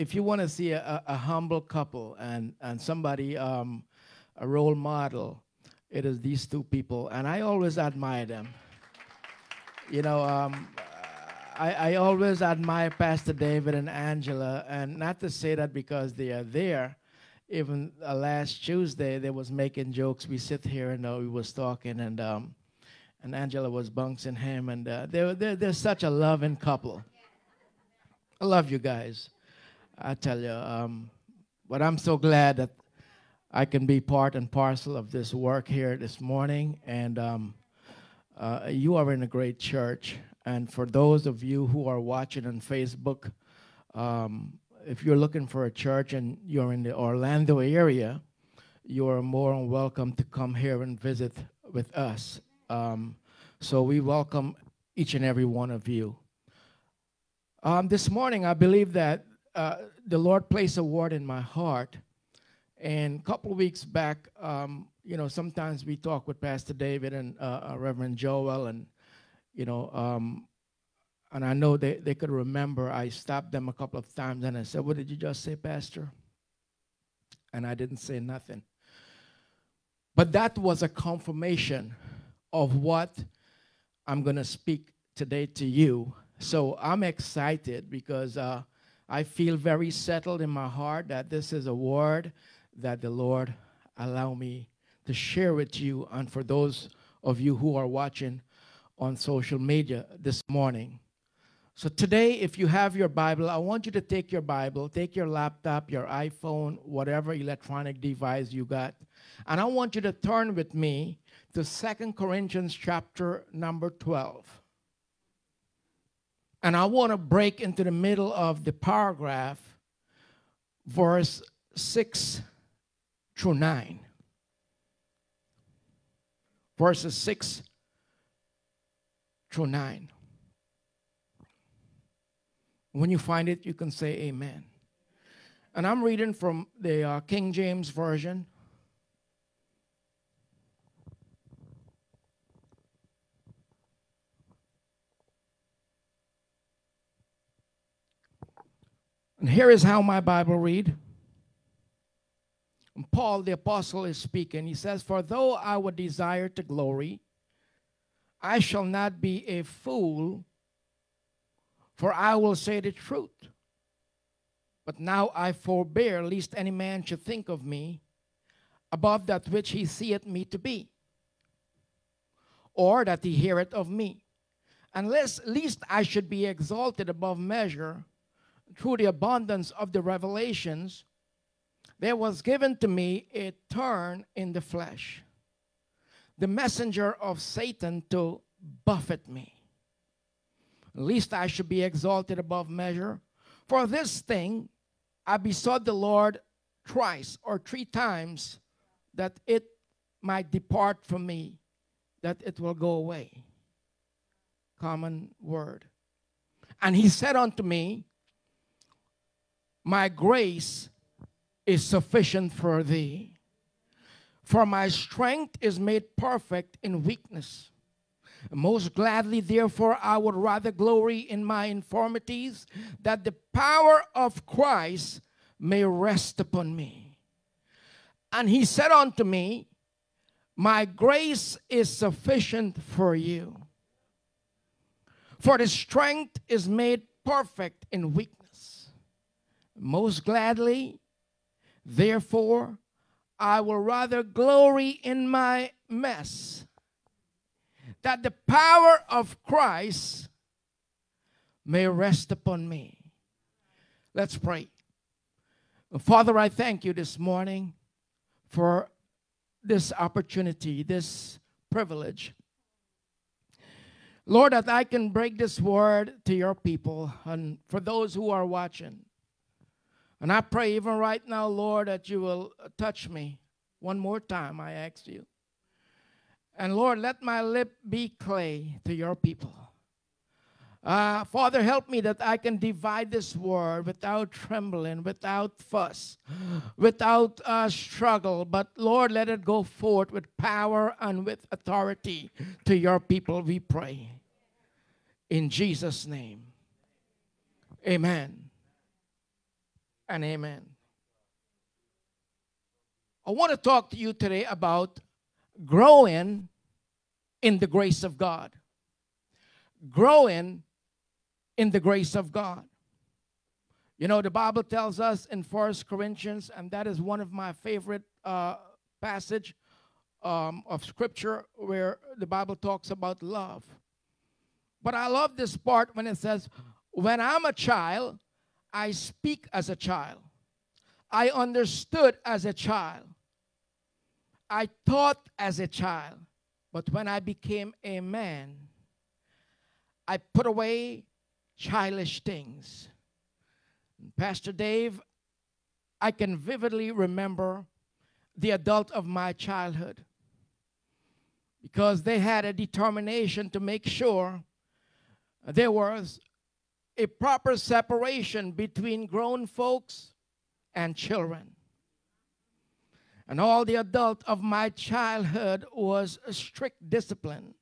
if you want to see a humble couple and somebody, a role model, it is these two people. And I always admire them. You know, I always admire Pastor David and Angela, and not to say that because they are there. Even last Tuesday, they was making jokes. We sit here and we was talking, and Angela was bouncing him, and they're such a loving couple. I love you guys. I tell you, but I'm so glad that I can be part and parcel of this work here this morning, and you are in a great church. And for those of you who are watching on Facebook, if you're looking for a church and you're in the Orlando area, you are more than welcome to come here and visit with us. So we welcome each and every one of you. This morning, I believe that the Lord placed a word in my heart. And a couple of weeks back, sometimes we talk with Pastor David and Reverend Joel, and and I know they could remember. I stopped them a couple of times and I said, "What did you just say, Pastor?" And I didn't say nothing. But that was a confirmation of what I'm going to speak today to you. So I'm excited because I feel very settled in my heart that this is a word that the Lord allow me to share with you, and for those of you who are watching on social media this morning. So today, if you have your Bible, I want you to take your Bible, take your laptop, your iPhone, whatever electronic device you got, and I want you to turn with me to 2 Corinthians chapter number 12. And I want to break into the middle of the paragraph, verse 6 through 9. Verses 6 through 9. When you find it, you can say amen. And I'm reading from the King James Version. And here is how my Bible read. And Paul, the apostle, is speaking. He says, "For though I would desire to glory, I shall not be a fool, for I will say the truth. But now I forbear, lest any man should think of me above that which he seeth me to be, or that he heareth of me. Unless lest I should be exalted above measure through the abundance of the revelations, there was given to me a thorn in the flesh, the messenger of Satan to buffet me, lest I should be exalted above measure. For this thing I besought the Lord thrice or 3 times, that it might depart from me, that it will go away." Common word. "And he said unto me, My grace is sufficient for thee, for my strength is made perfect in weakness. Most gladly, therefore, I would rather glory in my infirmities, that the power of Christ may rest upon me. And he said unto me, My grace is sufficient for you, for the strength is made perfect in weakness. Most gladly, therefore, I will rather glory in my mess, that the power of Christ may rest upon me." Let's pray. Father, I thank you this morning for this opportunity, this privilege. Lord, that I can break this word to your people and for those who are watching. And I pray even right now, Lord, that you will touch me one more time, I ask you. And Lord, let my lip be clay to your people. Father, help me that I can divide this word without trembling, without fuss, without struggle. But Lord, let it go forth with power and with authority to your people, we pray. In Jesus' name, amen. and amen. I want to talk to you today about growing in the grace of God. Growing in the grace of God. You know, the Bible tells us in 1 Corinthians, and that is one of my favorite passage of Scripture where the Bible talks about love. But I love this part when it says, when I'm a child, I speak as a child. I understood as a child. I thought as a child. But when I became a man, I put away childish things. Pastor Dave, I can vividly remember the adult of my childhood because they had a determination to make sure there was a proper separation between grown folks and children. And all the adult of my childhood was a strict discipline.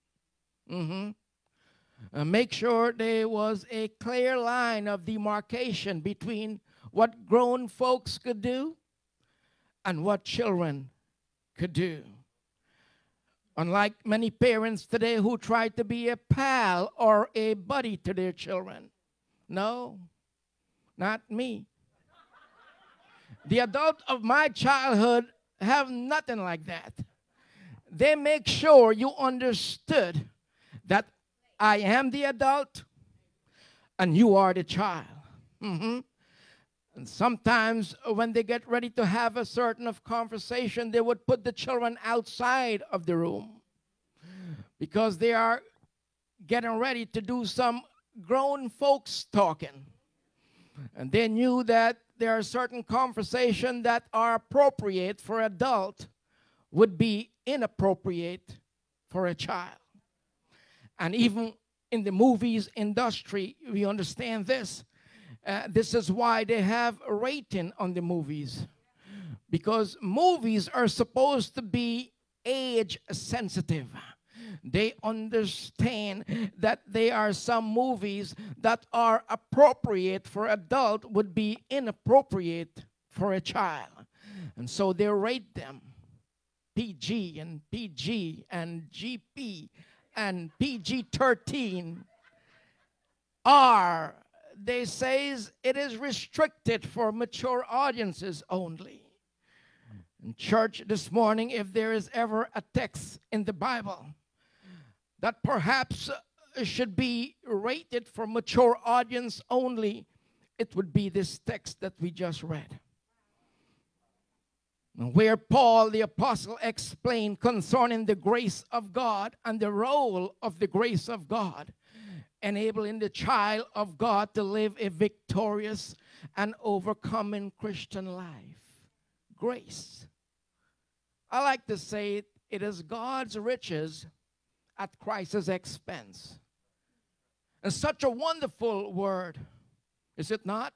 Make sure there was a clear line of demarcation between what grown folks could do and what children could do. Unlike many parents today who try to be a pal or a buddy to their children. No, not me. The adult of my childhood have nothing like that. They make sure you understood that I am the adult and you are the child. And sometimes when they get ready to have a certain of conversation, they would put the children outside of the room because they are getting ready to do some grown folks talking. And they knew that there are certain conversations that are appropriate for adult would be inappropriate for a child. And even in the movies industry, we understand this. This is why they have a rating on the movies. Because movies are supposed to be age sensitive. They understand that there are some movies that are appropriate for adult would be inappropriate for a child. And so they rate them PG and PG and GP and PG-13. R, they say it is restricted for mature audiences only. In church this morning, if there is ever a text in the Bible that perhaps should be rated for mature audience only, it would be this text that we just read. Where Paul the apostle explained concerning the grace of God and the role of the grace of God, enabling the child of God to live a victorious and overcoming Christian life. Grace. I like to say it is God's riches at Christ's expense. And such a wonderful word, is it not?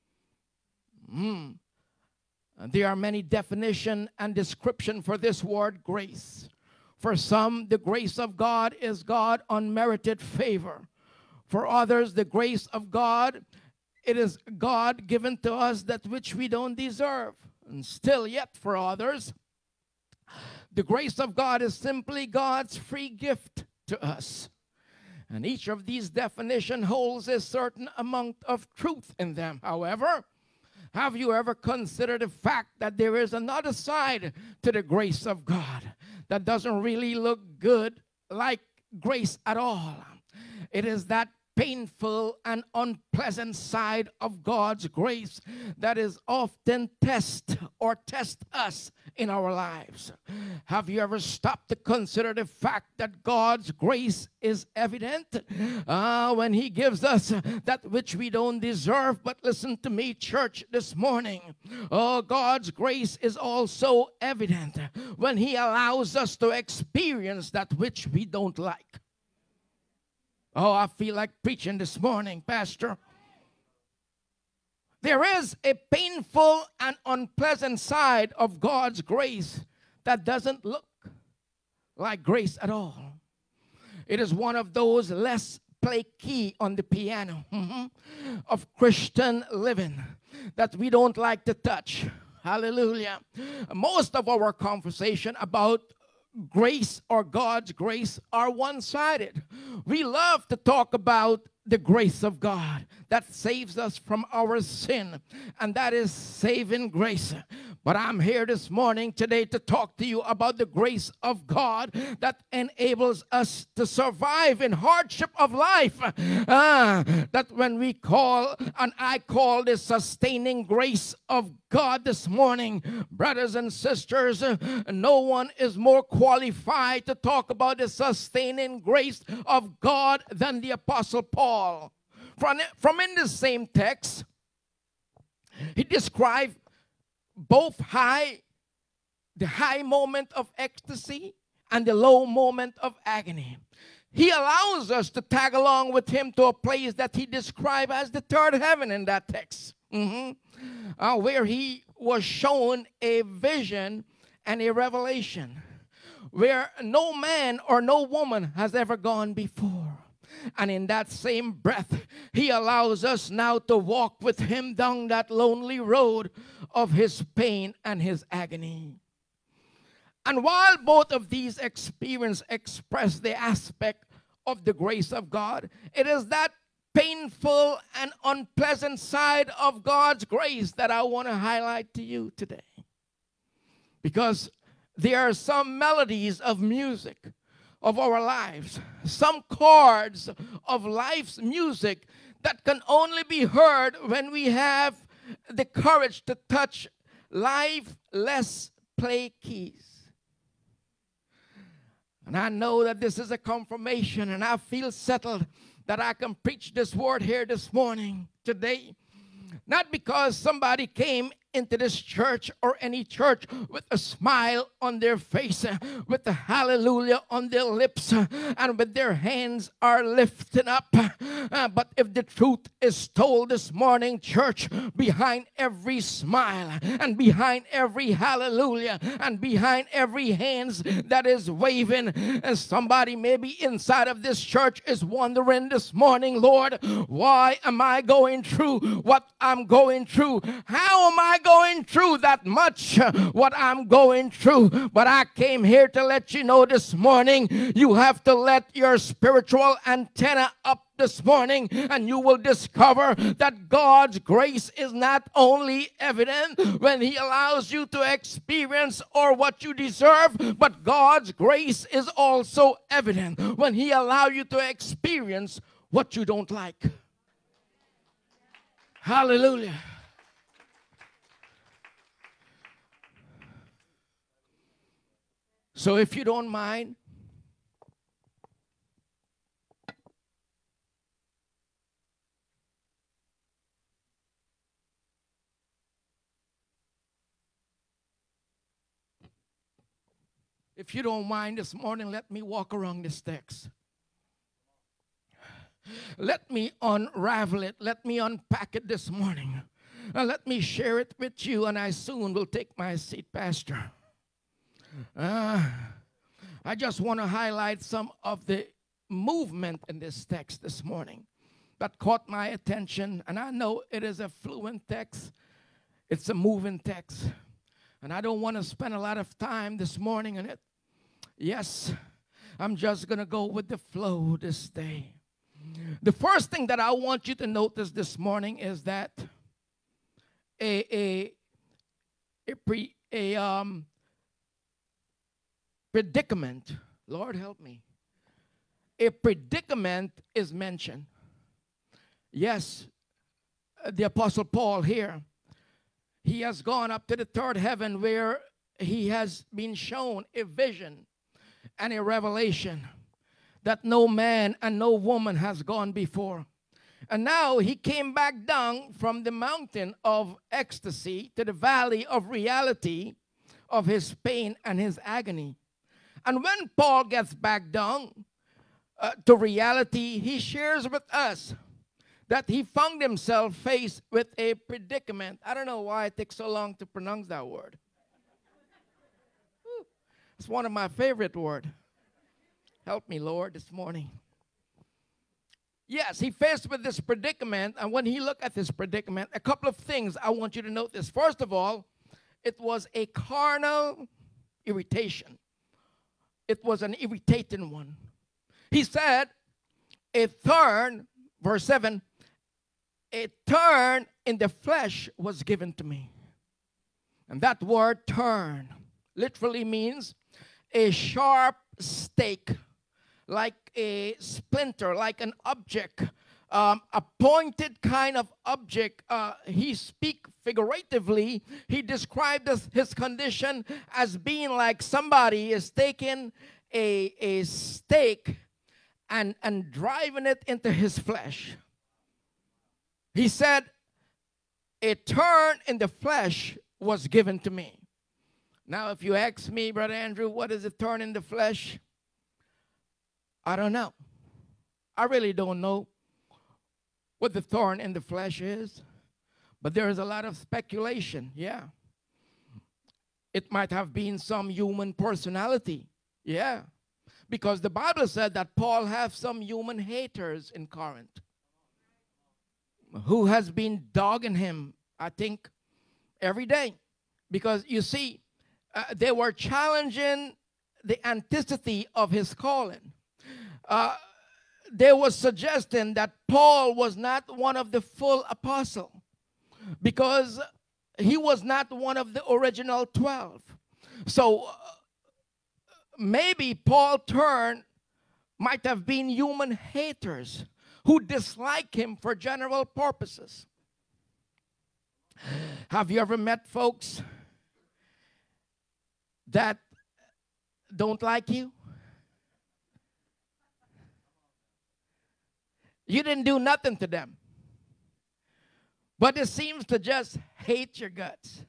There are many definitions and description for this word grace. For some, the grace of God is God's unmerited favor. For others, the grace of God, it is God given to us that which we don't deserve. And still yet for others, the grace of God is simply God's free gift to us. And each of these definitions holds a certain amount of truth in them. However, have you ever considered the fact that there is another side to the grace of God that doesn't really look good like grace at all? It is that painful and unpleasant side of God's grace that is often test us in our lives. Have you ever stopped to consider the fact that God's grace is evident when he gives us that which we don't deserve? But listen to me, church, this morning. God's grace is also evident when he allows us to experience that which we don't like. Oh, I feel like preaching this morning, Pastor. There is a painful and unpleasant side of God's grace that doesn't look like grace at all. It is one of those less play key on the piano of Christian living that we don't like to touch. Hallelujah. Most of our conversation about grace or God's grace are one-sided. We love to talk about the grace of God that saves us from our sin, and that is saving grace. But I'm here this morning today to talk to you about the grace of God that enables us to survive in hardship of life. That when we call, and I call this sustaining grace of God this morning, brothers and sisters, no one is more qualified to talk about the sustaining grace of God than the Apostle Paul. From in the same text, he described both the high moment of ecstasy and the low moment of agony. He allows us to tag along with him to a place that he described as the third heaven in that text, where he was shown a vision and a revelation where no man or no woman has ever gone before. And in that same breath, he allows us now to walk with him down that lonely road of his pain and his agony. And while both of these experiences express the aspect of the grace of God, it is that painful and unpleasant side of God's grace that I want to highlight to you today. Because there are some melodies of music of our lives, some chords of life's music that can only be heard when we have the courage to touch lifeless play keys. And I know that this is a confirmation, and I feel settled that I can preach this word here this morning, today. Not because somebody came into this church or any church with a smile on their face, with a hallelujah on their lips, and with their hands are lifted up. But if the truth is told this morning, church, behind every smile and behind every hallelujah and behind every hands that is waving, and somebody maybe inside of this church is wondering this morning, Lord, why am I going through what I'm going through? How am I going through that much what I'm going through? But I came here to let you know this morning, you have to let your spiritual antenna up this morning, and you will discover that God's grace is not only evident when he allows you to experience or what you deserve, but God's grace is also evident when he allows you to experience what you don't like. Hallelujah. So if you don't mind, this morning, let me walk around this text. Let me unravel it. Let me unpack it this morning. Let me share it with you, and I soon will take my seat, Pastor. I just want to highlight some of the movement in this text this morning that caught my attention. And I know it is a fluent text. It's a moving text. And I don't want to spend a lot of time this morning on it. Yes, I'm just going to go with the flow this day. The first thing that I want you to notice this morning is that a predicament, Lord help me, a predicament is mentioned. Yes, the Apostle Paul here, he has gone up to the third heaven where he has been shown a vision and a revelation that no man and no woman has gone before. And now he came back down from the mountain of ecstasy to the valley of reality of his pain and his agony. And when Paul gets back down to reality, he shares with us that he found himself faced with a predicament. I don't know why it takes so long to pronounce that word. It's one of my favorite words. Help me, Lord, this morning. Yes, he faced with this predicament, and when he looked at this predicament, a couple of things I want you to notice. First of all, it was a carnal irritation. It was an irritating one. He said, a thorn, verse 7, a thorn in the flesh was given to me. And that word thorn literally means a sharp stake, like a splinter, like an object, a pointed kind of object. He speak figuratively. He described his condition as being like somebody is taking a stake and driving it into his flesh. He said, a turn in the flesh was given to me. Now, if you ask me, Brother Andrew, what is a turn in the flesh? I don't know. I really don't know what the thorn in the flesh is. But there is a lot of speculation, yeah. It might have been some human personality, yeah. Because the Bible said that Paul have some human haters in Corinth who has been dogging him, I think, every day. Because you see, they were challenging the authenticity of his calling. They were suggesting that Paul was not one of the full apostles because he was not one of the original 12. So maybe Paul turned might have been human haters who dislike him for general purposes. Have you ever met folks that don't like you? You didn't do nothing to them, but it seems to just hate your guts.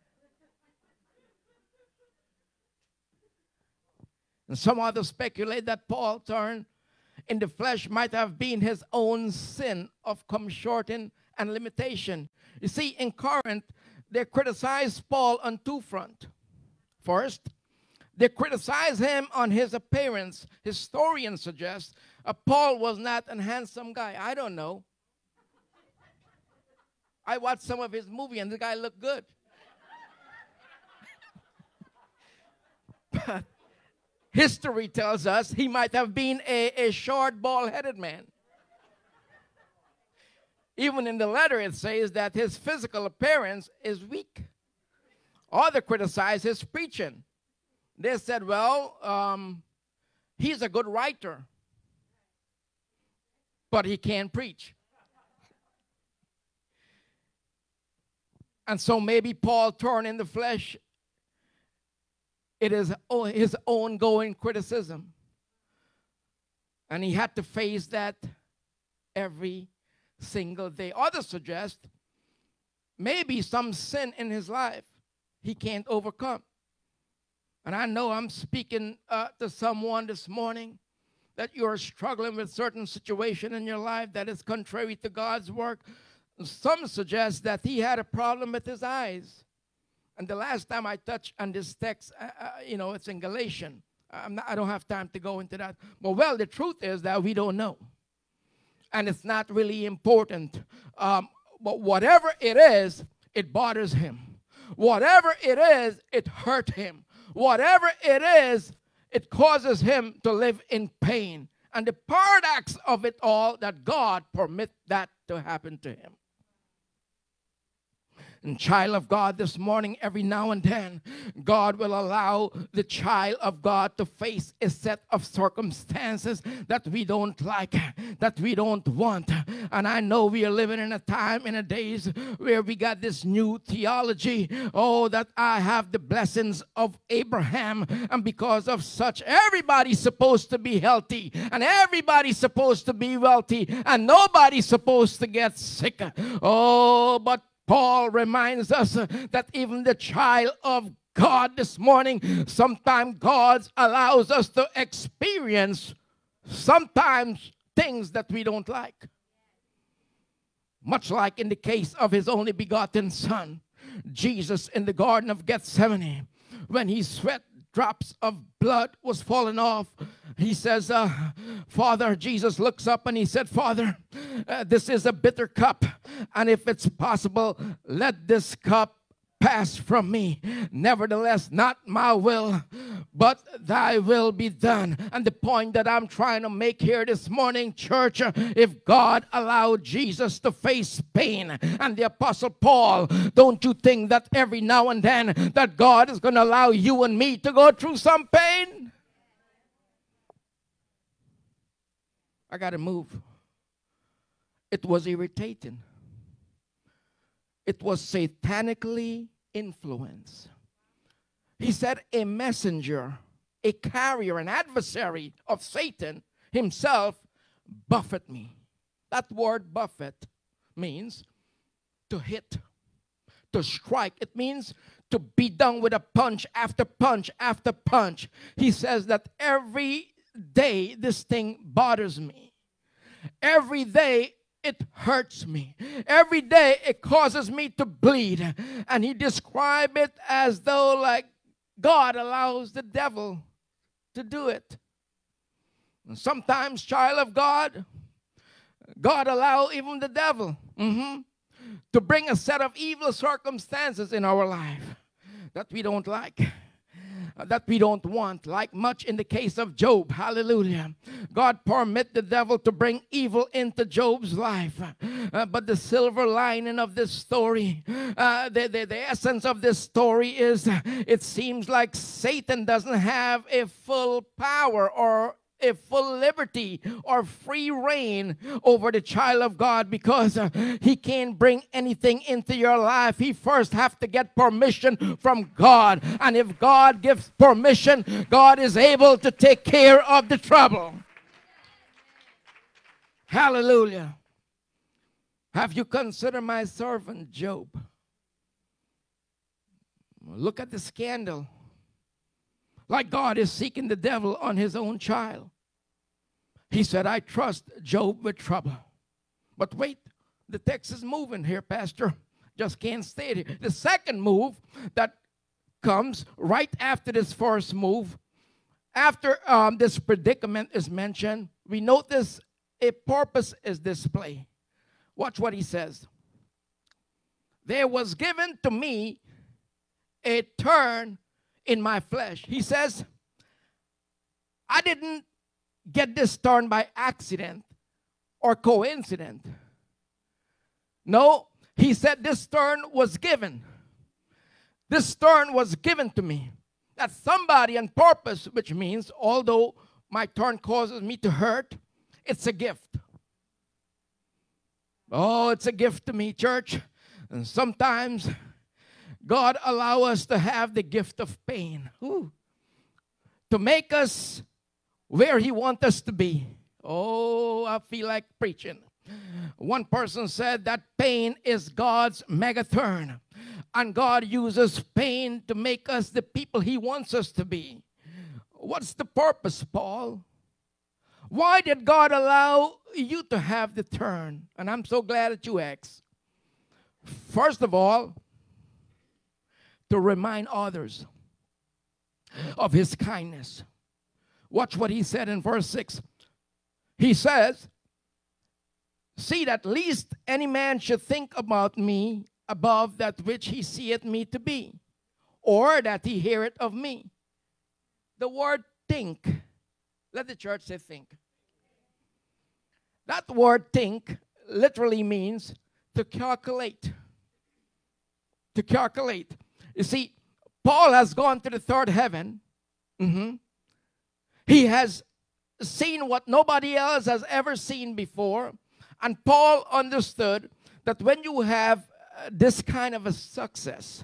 And some others speculate that Paul turned in the flesh might have been his own sin of come short in and limitation. You see, in Corinth, they criticized Paul on two fronts. First, they criticized him on his appearance. Historians suggest Paul was not a handsome guy. I don't know. I watched some of his movie and the guy looked good. But history tells us he might have been a short, bald-headed man. Even in the letter it says that his physical appearance is weak. Others criticized his preaching. They said, well, he's a good writer, but he can't preach. And so maybe Paul turned in the flesh. It is his ongoing criticism. And he had to face that every single day. Others suggest maybe some sin in his life he can't overcome. And I know I'm speaking to someone this morning that you're struggling with certain situation in your life that is contrary to God's work. Some suggest that he had a problem with his eyes. And the last time I touched on this text, it's in Galatians. I don't have time to go into that. But, well, the truth is that we don't know. And it's not really important. But whatever it is, it bothers him. Whatever it is, it hurt him. Whatever it is, it causes him to live in pain. And the paradox of it all, that God permit that to happen to him. And child of God, this morning, every now and then, God will allow the child of God to face a set of circumstances that we don't like, that we don't want. And I know we are living in a time, in a days where we got this new theology, that I have the blessings of Abraham. And because of such, everybody's supposed to be healthy, and everybody's supposed to be wealthy, and nobody's supposed to get sick. But Paul reminds us that even the child of God this morning, sometimes God allows us to experience sometimes things that we don't like. Much like in the case of his only begotten son, Jesus in the Garden of Gethsemane, when he sweat drops of blood was falling off. He says, Father, Jesus looks up and he said, Father, this is a bitter cup, and if it's possible, let this cup pass from me. Nevertheless, not my will, but thy will be done. And the point that I'm trying to make here this morning, church, if God allowed Jesus to face pain and the Apostle Paul, don't you think that every now and then that God is going to allow you and me to go through some pain? I got to move. It was irritating. It was satanically influenced. He said, a messenger, a carrier, an adversary of Satan himself buffet me. That word buffet means to hit, to strike. It means to be done with a punch after punch after punch. He says that every day this thing bothers me. Every day it hurts me. Every day it causes me to bleed. And he described it as though like God allows the devil to do it. And sometimes, child of God, God allows even the devil to bring a set of evil circumstances in our life that we don't like, that we don't want, like much in the case of Job. Hallelujah. God permit the devil to bring evil into Job's life. But the silver lining of this story, the essence of this story is it seems like Satan doesn't have a full power or a full liberty or free reign over the child of God, because he can't bring anything into your life. He first have to get permission from God. And if God gives permission, God is able to take care of the trouble. Hallelujah. Have you considered my servant Job? Look at the scandal. Like God is seeking the devil on his own child. He said, I trust Job with trouble. But wait, the text is moving here, Pastor. Just can't stay here. The second move that comes right after this first move, after this predicament is mentioned, we notice a purpose is displayed. Watch what he says. There was given to me a turn in my flesh. He says, I didn't get this turn by accident or coincidence. No, he said this turn was given. This turn was given to me. That's somebody on purpose, which means although my turn causes me to hurt, it's a gift. Oh, it's a gift to me, church. And sometimes God allows us to have the gift of pain. To make us where he wants us to be. Oh, I feel like preaching. One person said that pain is God's megaturn. And God uses pain to make us the people he wants us to be. What's the purpose, Paul? Why did God allow you to have the turn? And I'm so glad that you asked. First of all, to remind others of his kindness. Watch what he said in verse 6. He says, see that least any man should think about me above that which he seeth me to be, or that he heareth of me. The word think. Let the church say think. That word think literally means to calculate. To calculate. You see, Paul has gone to the third heaven. He has seen what nobody else has ever seen before. And Paul understood that when you have this kind of a success,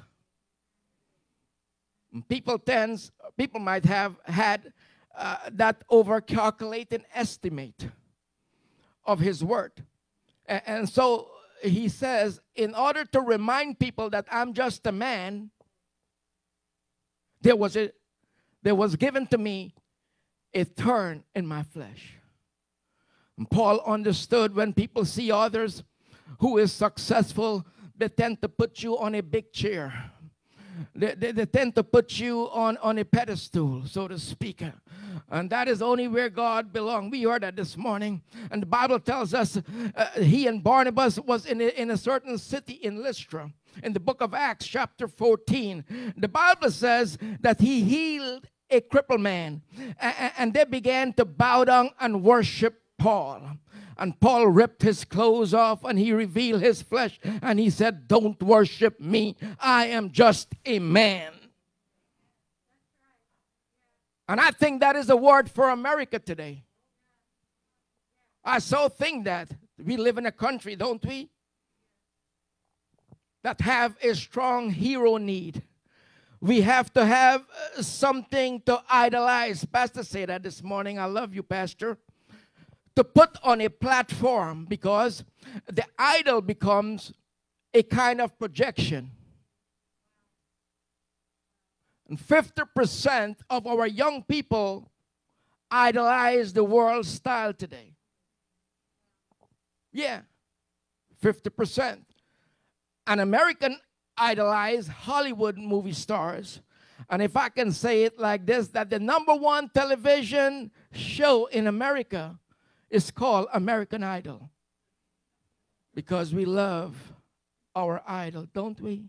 people might have had that over-calculated estimate of his word. And so he says, in order to remind people that I'm just a man, there was given to me a thorn in my flesh. And Paul understood when people see others who is successful, they tend to put you on a big chair. They tend to put you on a pedestal, so to speak. And that is only where God belongs. We heard that this morning. And the Bible tells us he and Barnabas was in a certain city in Lystra. In the book of Acts, chapter 14, the Bible says that he healed a crippled man. And they began to bow down and worship Paul. And Paul ripped his clothes off and he revealed his flesh. And he said, don't worship me. I am just a man. And I think that is a word for America today. I so think that we live in a country, don't we, that have a strong hero need. We have to have something to idolize. Pastor said that this morning. I love you, Pastor. To put on a platform, because the idol becomes a kind of projection. And 50% of our young people idolize the world style today. Yeah, 50%. And American idolize Hollywood movie stars. And if I can say it like this, that the #1 television show in America is called American Idol. Because we love our idol, don't we?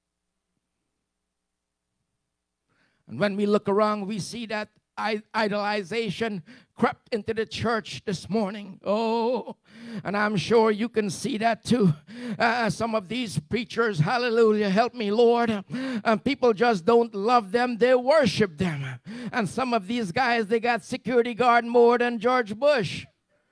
And when we look around, we see that idolization crept into the church this morning. Oh, and I'm sure you can see that too. Some of these preachers, hallelujah, help me, Lord. People just don't love them, they worship them. And some of these guys, they got security guard more than George Bush.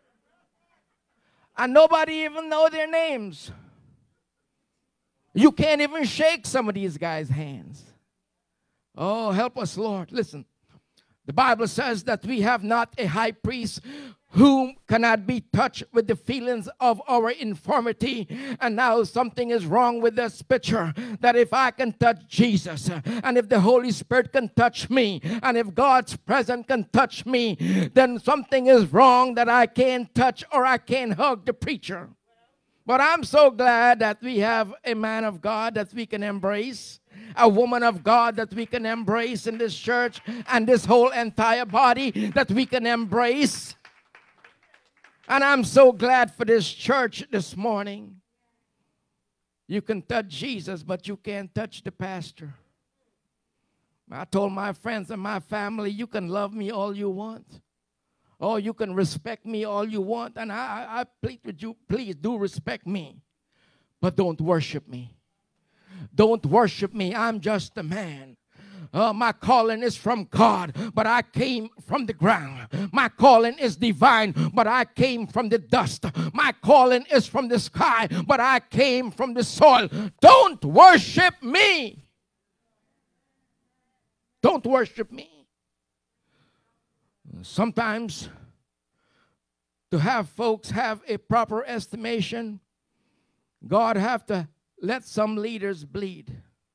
And nobody even know their names. You can't even shake some of these guys' hands. Oh, help us, Lord. Listen, the Bible says that we have not a high priest who cannot be touched with the feelings of our infirmity. And now something is wrong with this picture, that if I can touch Jesus, and if the Holy Spirit can touch me, and if God's presence can touch me, then something is wrong that I can't touch or I can't hug the preacher. But I'm so glad that we have a man of God that we can embrace, a woman of God that we can embrace in this church, and this whole entire body that we can embrace. And I'm so glad for this church this morning. You can touch Jesus, but you can't touch the pastor. I told my friends and my family, you can love me all you want. Oh, you can respect me all you want. And I plead with you, please do respect me. But don't worship me. Don't worship me. I'm just a man. My calling is from God, but I came from the ground. My calling is divine, but I came from the dust. My calling is from the sky, but I came from the soil. Don't worship me. Don't worship me. Sometimes, to have folks have a proper estimation, God have to let some leaders bleed.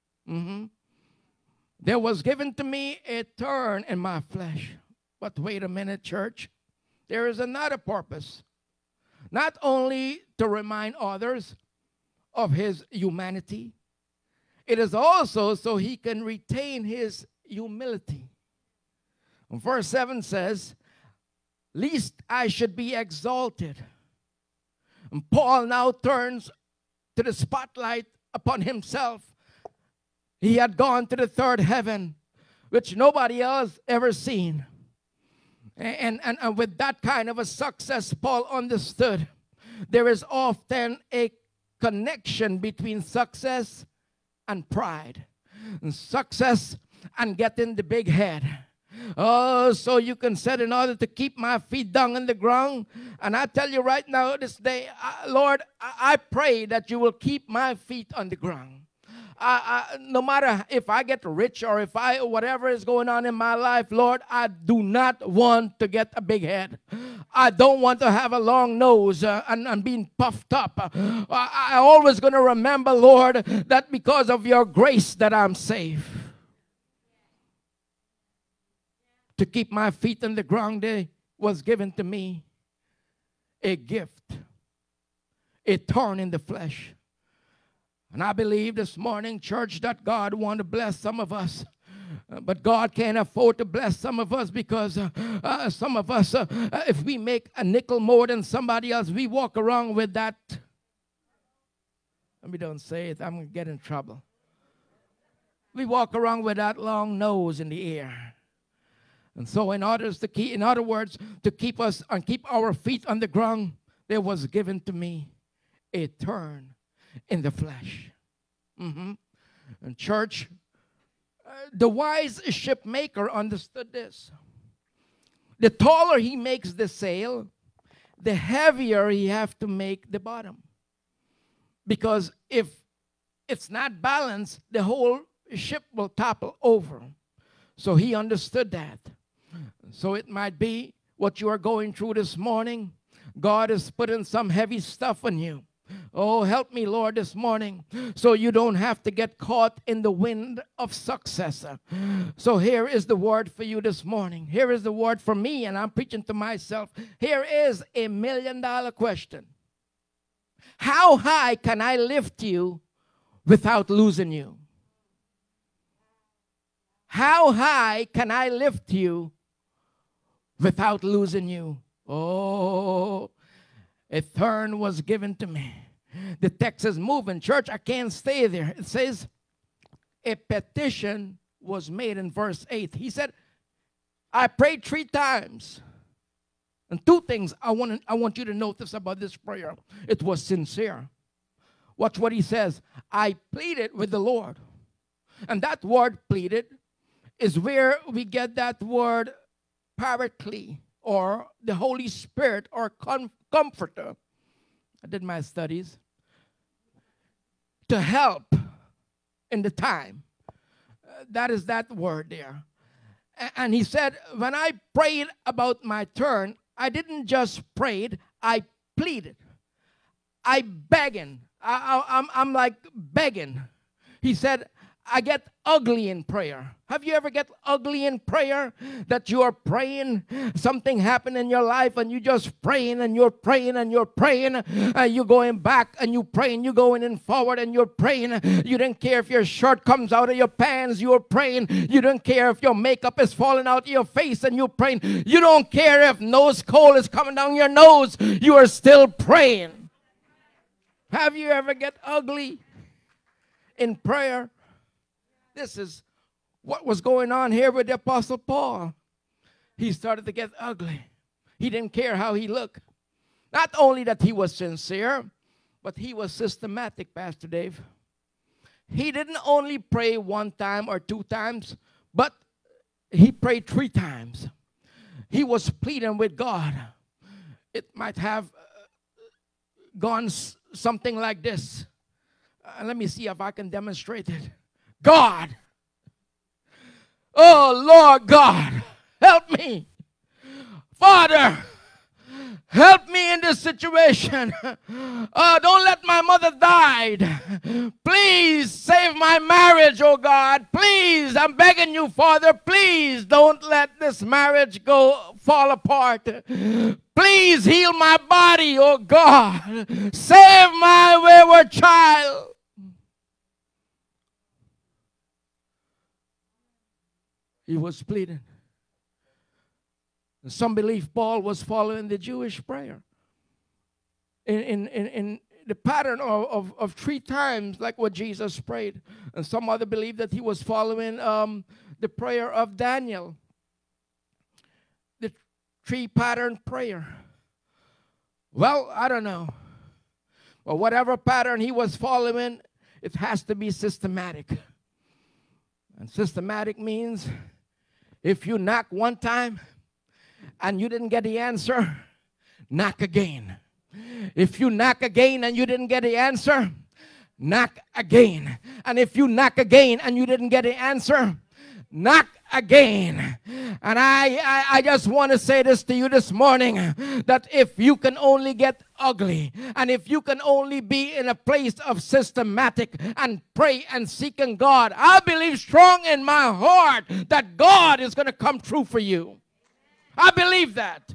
There was given to me a thorn in my flesh. But wait a minute, church. There is another purpose. Not only to remind others of his humanity, it is also so he can retain his humility. Verse 7 says, "Lest I should be exalted." And Paul now turns to the spotlight upon himself. He had gone to the third heaven, which nobody else ever seen. And with that kind of a success, Paul understood there is often a connection between success and pride. And success and getting the big head. Oh, so you can say, in order to keep my feet down on the ground. And I tell you right now, this day, Lord, I pray that you will keep my feet on the ground. No matter if I get rich or if whatever is going on in my life, Lord, I do not want to get a big head. I don't want to have a long nose and being puffed up. I always going to remember, Lord, that because of your grace that I'm safe. To keep my feet on the ground, there was given to me a gift, a thorn in the flesh. And I believe this morning, church, that God wants to bless some of us. But God can't afford to bless some of us because some of us, if we make a nickel more than somebody else, we walk around with that. Let me don't say it. I'm going to get in trouble. We walk around with that long nose in the air. And so in other words, to keep us and keep our feet on the ground, there was given to me a turn in the flesh. And church, the wise ship maker understood this. The taller he makes the sail, the heavier he have to make the bottom. Because if it's not balanced, the whole ship will topple over. So he understood that. So it might be what you are going through this morning. God is putting some heavy stuff on you. Oh, help me, Lord, this morning, so you don't have to get caught in the wind of success. So here is the word for you this morning. Here is the word for me, and I'm preaching to myself. Here is a $1 million question. How high can I lift you without losing you? How high can I lift you without losing you? Oh, a turn was given to me. The text is moving. Church, I can't stay there. It says, a petition was made in verse 8. He said, I prayed 3 times. And 2 things I want you to notice about this prayer. It was sincere. Watch what he says. I pleaded with the Lord. And that word pleaded is where we get that word paraclete, or the Holy Spirit, or comforter. I did my studies. To help in the time. That is that word there. And he said, when I prayed about my turn, I didn't just pray, I pleaded. I begging. I'm like begging. He said, I get ugly in prayer. Have you ever get ugly in prayer? That you are praying, something happened in your life, and you just praying and you're praying and you're praying. You're going back and you're praying. You're going in forward and you're praying. You don't care if your shirt comes out of your pants. You're praying. You don't care if your makeup is falling out of your face and you're praying. You don't care if nose coal is coming down your nose. You are still praying. Have you ever get ugly in prayer? This is what was going on here with the Apostle Paul. He started to get ugly. He didn't care how he looked. Not only that he was sincere, but he was systematic, Pastor Dave. He didn't only pray 1 time or 2 times, but he prayed 3 times. He was pleading with God. It might have gone something like this. Let me see if I can demonstrate it. God, oh Lord God, help me. Father, help me in this situation. Don't let my mother die. Please save my marriage, oh God. Please, I'm begging you, Father, please don't let this marriage fall apart. Please heal my body, oh God. Save my wayward child. He was pleading. And some believe Paul was following the Jewish prayer. In the pattern of 3 times, like what Jesus prayed. And some other believe that he was following the prayer of Daniel. The 3-pattern prayer. Well, I don't know. But whatever pattern he was following, it has to be systematic. And systematic means if you knock 1 time and you didn't get the answer, knock again. If you knock again and you didn't get the answer, knock again. And if you knock again and you didn't get the answer, knock again. And I just want to say this to you this morning, that if you can only get ugly, and if you can only be in a place of systematic and pray and seeking God, I believe strong in my heart that God is going to come through for you. I believe that.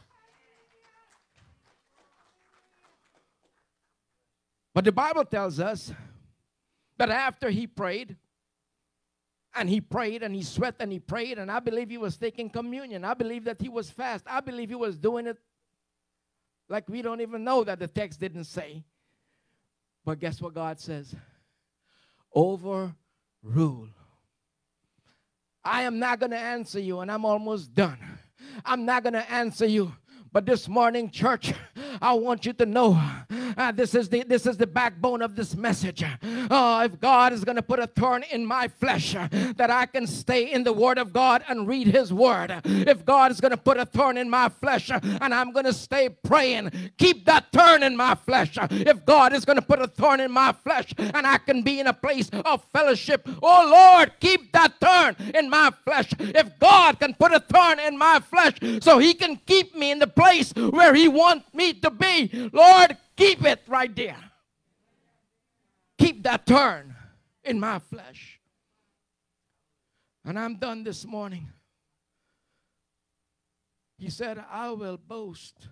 But the Bible tells us But after he prayed, and he prayed, and he sweat, and he prayed, and I believe he was taking communion. I believe that he was fast. I believe he was doing it like we don't even know that the text didn't say. But guess what God says? Overrule. I am not going to answer you, and I'm almost done. I'm not going to answer you. But this morning, church, I want you to know this is the backbone of this message. If God is going to put a thorn in my flesh, that I can stay in the Word of God and read His Word. If God is going to put a thorn in my flesh and I'm going to stay praying, keep that thorn in my flesh. If God is going to put a thorn in my flesh and I can be in a place of fellowship, oh Lord, keep that thorn in my flesh. If God can put a thorn in my flesh so He can keep me in the place where He wants me to be, Lord, keep it right there. Keep that thorn in my flesh. And I'm done this morning. He said, I will boast.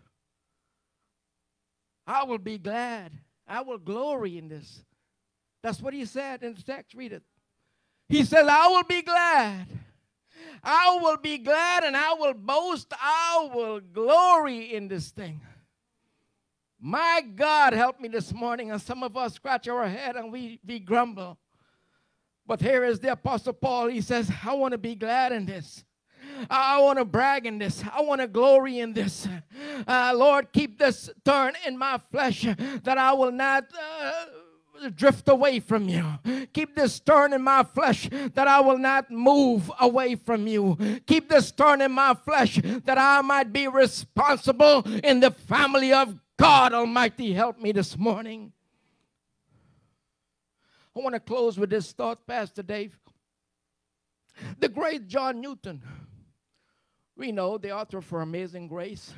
I will be glad. I will glory in this. That's what he said in the text. Read it. He said, I will be glad. I will be glad and I will boast. I will glory in this thing. My God, help me this morning. And some of us scratch our head and we grumble. But here is the Apostle Paul. He says, I want to be glad in this. I want to brag in this. I want to glory in this. Lord, keep this thorn in my flesh that I will not drift away from you. Keep this thorn in my flesh that I will not move away from you. Keep this thorn in my flesh that I might be responsible in the family of God Almighty. Help me this morning. I want to close with this thought, Pastor Dave. The great John Newton, we know the author for Amazing Grace.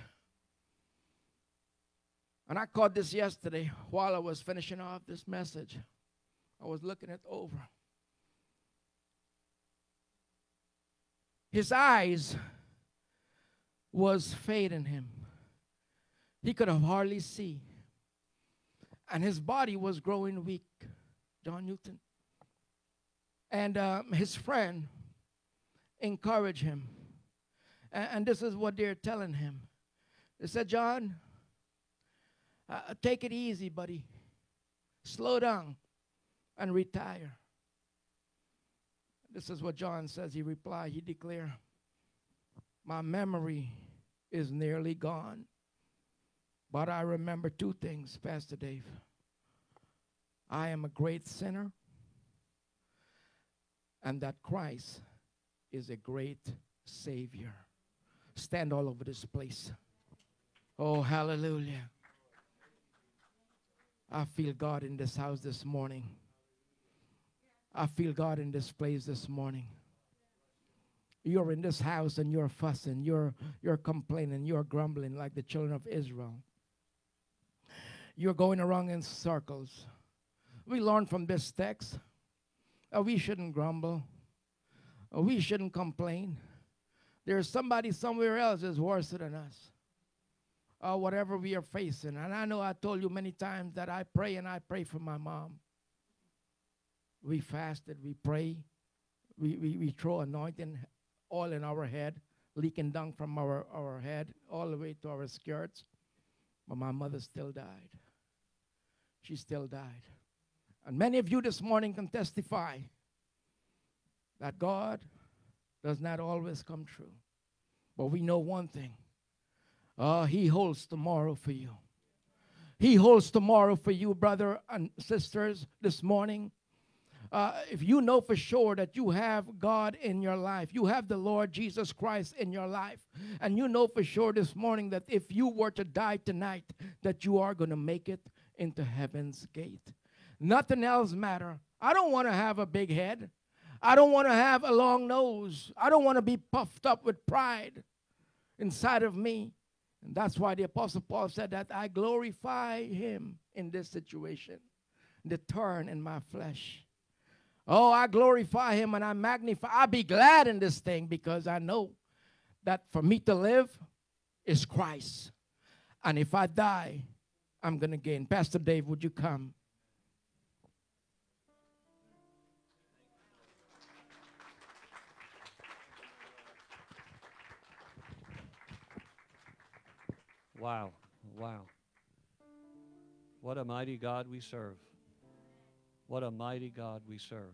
And I caught this yesterday while I was finishing off this message. I was looking it over. His eyes was fading him. He could hardly see. And his body was growing weak, John Newton. And his friend encouraged him. And this is what they're telling him. They said, John, take it easy, buddy. Slow down and retire. This is what John says. He replied, he declared, my memory is nearly gone. But I remember two things, Pastor Dave. I am a great sinner, and that Christ is a great Savior. Stand all over this place. Oh, hallelujah. I feel God in this house this morning. I feel God in this place this morning. You're in this house and you're fussing, you're complaining, you're grumbling like the children of Israel. You're going around in circles. We learn from this text. We shouldn't grumble. We shouldn't complain. There's somebody somewhere else that's worse than us. Whatever we are facing. And I know I told you many times that I pray and I pray for my mom. We fasted, we pray. We throw anointing oil in our head, leaking down from our head all the way to our skirts. But my mother still died. She still died. And many of you this morning can testify that God does not always come true. But we know one thing. He holds tomorrow for you. He holds tomorrow for you, brother and sisters, this morning. If you know for sure that you have God in your life, you have the Lord Jesus Christ in your life, and you know for sure this morning that if you were to die tonight, that you are going to make it into heaven's gate. Nothing else matters. I don't want to have a big head. I don't want to have a long nose. I don't want to be puffed up with pride inside of me. And that's why the Apostle Paul said that I glorify him in this situation, the thorn in my flesh. Oh, I glorify him and I magnify. I'll be glad in this thing because I know that for me to live is Christ. And if I die, I'm going to gain. Pastor Dave, would you come? Wow. Wow. What a mighty God we serve. What a mighty God we serve.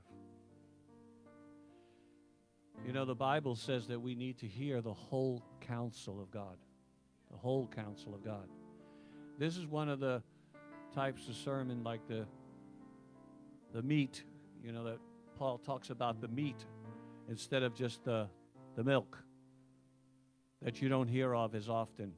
You know, the Bible says that we need to hear the whole counsel of God. The whole counsel of God. This is one of the types of sermon like the meat, you know, that Paul talks about the meat instead of just the milk that you don't hear of as often.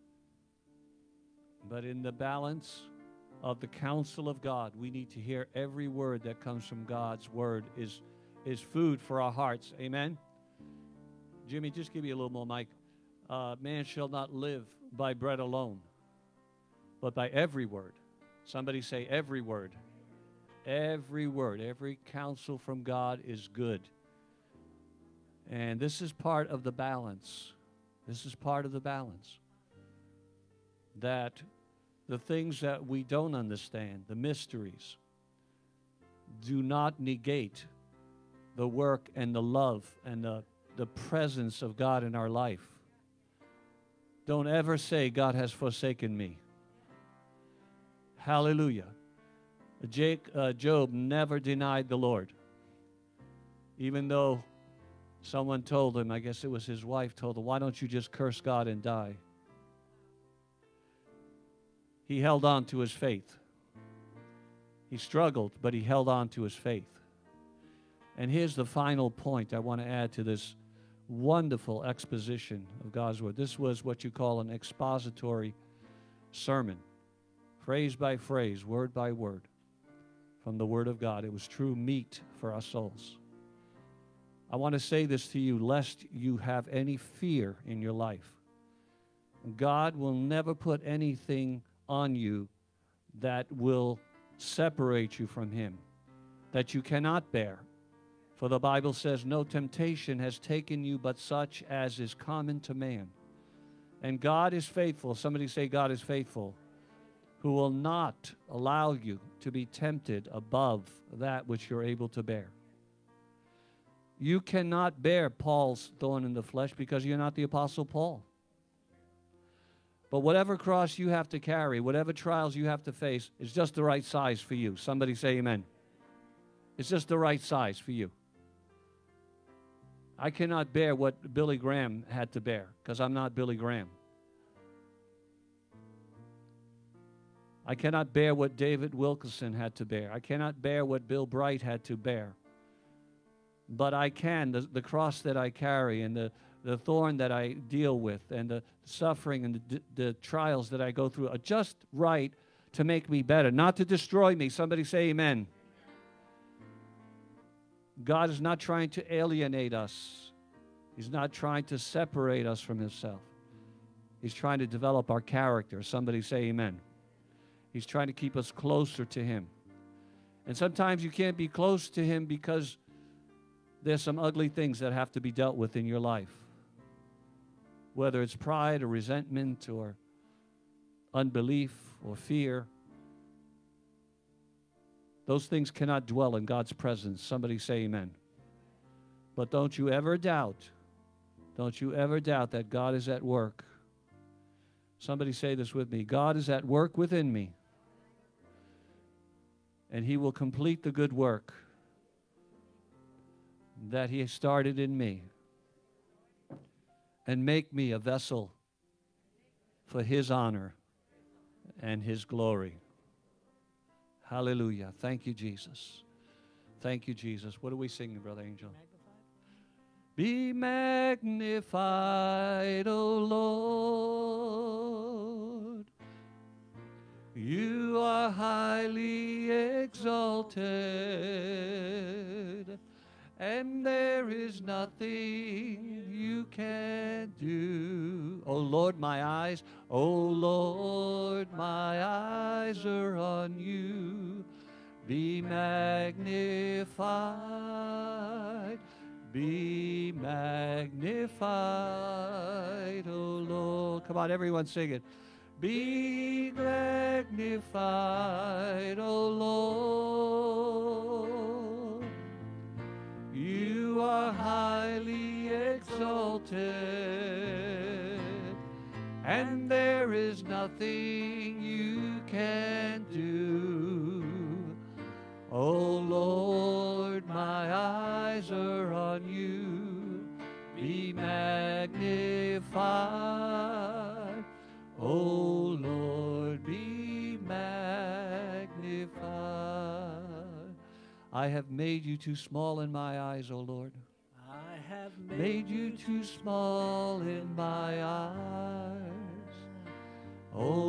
But in the balance of the counsel of God, we need to hear every word that comes from God's word is food for our hearts. Amen? Jimmy, just give me a little more mic. Man shall not live by bread alone, but by every word. Somebody say every word. Every word, every counsel from God is good. And this is part of the balance. This is part of the balance. That the things that we don't understand, the mysteries, do not negate the work and the love and the presence of God in our life. Don't ever say, God has forsaken me. Hallelujah. Job never denied the Lord. Even though someone told him, I guess it was his wife, told him, why don't you just curse God and die? He held on to his faith. He struggled, but he held on to his faith. And here's the final point I want to add to this wonderful exposition of God's Word. This was what you call an expository sermon, phrase by phrase, word by word, from the Word of God. It was true meat for our souls. I want to say this to you, lest you have any fear in your life. God will never put anything on you that will separate you from Him, that you cannot bear. For the Bible says, no temptation has taken you but such as is common to man. And God is faithful. Somebody say, God is faithful, who will not allow you to be tempted above that which you're able to bear. You cannot bear Paul's thorn in the flesh because you're not the Apostle Paul. But whatever cross you have to carry, whatever trials you have to face, is just the right size for you. Somebody say amen. It's just the right size for you. I cannot bear what Billy Graham had to bear because I'm not Billy Graham. I cannot bear what David Wilkerson had to bear. I cannot bear what Bill Bright had to bear. But I can, the cross that I carry and the thorn that I deal with and the suffering and the trials that I go through are just right to make me better, not to destroy me. Somebody say amen. God is not trying to alienate us. He's not trying to separate us from Himself. He's trying to develop our character. Somebody say amen. He's trying to keep us closer to Him. And sometimes you can't be close to Him because there's some ugly things that have to be dealt with in your life. Whether it's pride or resentment or unbelief or fear. Those things cannot dwell in God's presence. Somebody say amen. But don't you ever doubt that God is at work. Somebody say this with me. God is at work within me. And He will complete the good work that He started in me and make me a vessel for His honor and His glory. Hallelujah. Thank you, Jesus. Thank you, Jesus. What are we singing, Brother Angel? Be magnified, O Lord. You are highly exalted, and there is nothing you can do. O Lord, my eyes, O Lord, my eyes are on you. Be magnified, be magnified, O Lord. Come on, everyone sing it. Be magnified, O Lord. You are highly exalted, and there is nothing you can do. Oh Lord, my eyes are on you. Be magnified. Oh Lord, be magnified. I have made you too small in my eyes, O Lord. I have Made you too small in my eyes. Oh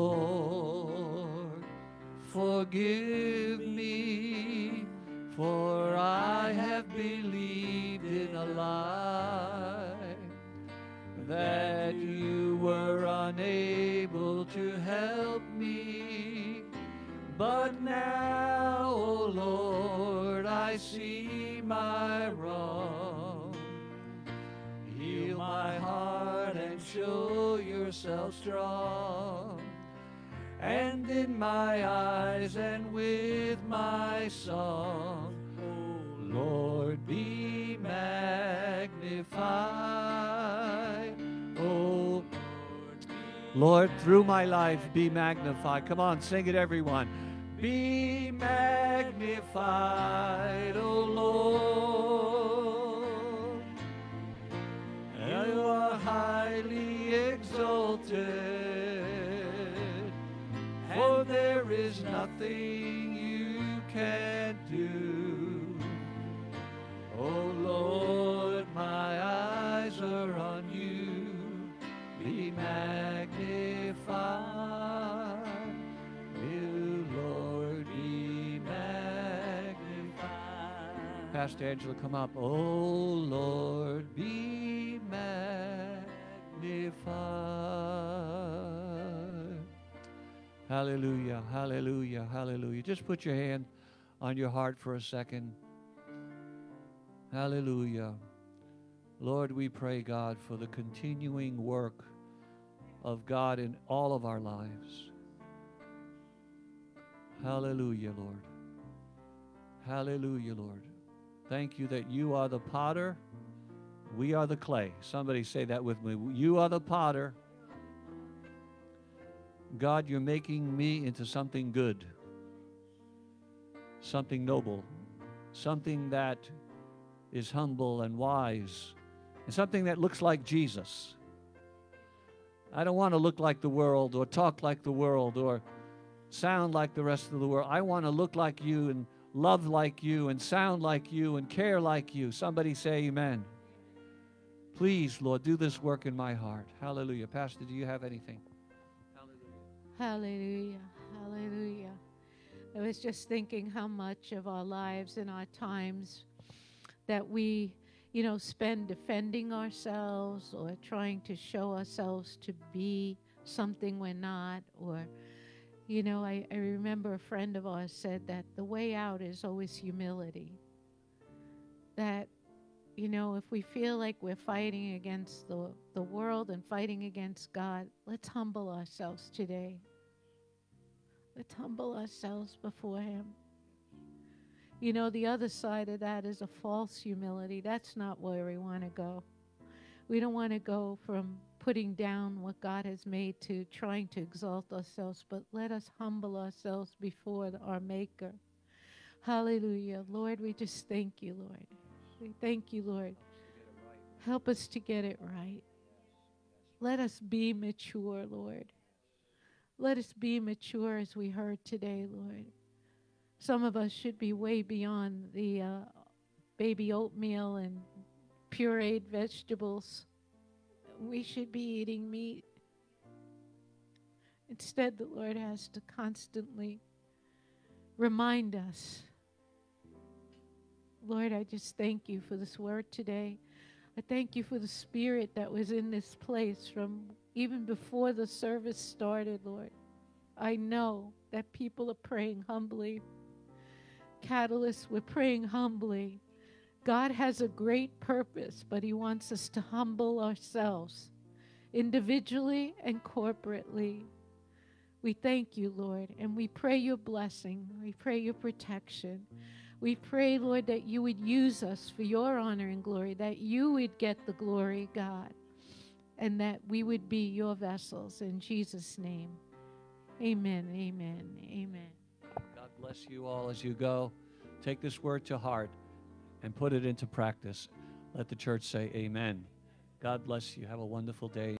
Lord, forgive me, for I have believed in a lie that you were unable to help me. But now, oh Lord, I see my wrong. Heal my heart and show yourself strong. And in my eyes and with my song, oh Lord, be magnified. Oh Lord, through my life, be magnified. Come on, sing it, everyone. Be magnified, O Lord. You are highly exalted, for there is nothing you can't do. Oh Lord, my eyes are on you. Be magnified. You, Lord, be magnified. Pastor Angela, come up. Oh Lord, be magnified. Hallelujah, hallelujah, hallelujah. Just put your hand on your heart for a second. Hallelujah. Lord, we pray, God, for the continuing work of God in all of our lives. Hallelujah, Lord. Hallelujah, Lord. Thank you that you are the potter, we are the clay. Somebody say that with me. You are the potter. God, you're making me into something good, something noble, something that is humble and wise, and something that looks like Jesus. I don't want to look like the world or talk like the world or sound like the rest of the world. I want to look like you and love like you and sound like you and care like you. Somebody say amen. Please, Lord, do this work in my heart. Hallelujah. Pastor, do you have anything? Hallelujah. Hallelujah. I was just thinking how much of our lives and our times that we, spend defending ourselves or trying to show ourselves to be something we're not. Or, I remember a friend of ours said that the way out is always humility. That, if we feel like we're fighting against the world and fighting against God, let's humble ourselves today. Let's humble ourselves before Him. The other side of that is a false humility. That's not where we want to go. We don't want to go from putting down what God has made to trying to exalt ourselves, but let us humble ourselves before our Maker. Hallelujah. Lord, we just thank you, Lord. We thank you, Lord. Help us to get it right. Let us be mature, Lord. Let us be mature as we heard today, Lord. Some of us should be way beyond the baby oatmeal and pureed vegetables. We should be eating meat. Instead, the Lord has to constantly remind us. Lord, I just thank you for this word today. I thank you for the spirit that was in this place from even before the service started, Lord. I know that people are praying humbly. Catalyst, we're praying humbly. God has a great purpose, but He wants us to humble ourselves individually and corporately. We thank you, Lord, and we pray your blessing. We pray your protection. We pray, Lord, that you would use us for your honor and glory, that you would get the glory, God. and that we would be your vessels. In Jesus' name, amen, amen, amen. God bless you all as you go. Take this word to heart and put it into practice. Let the church say amen. God bless you. Have a wonderful day.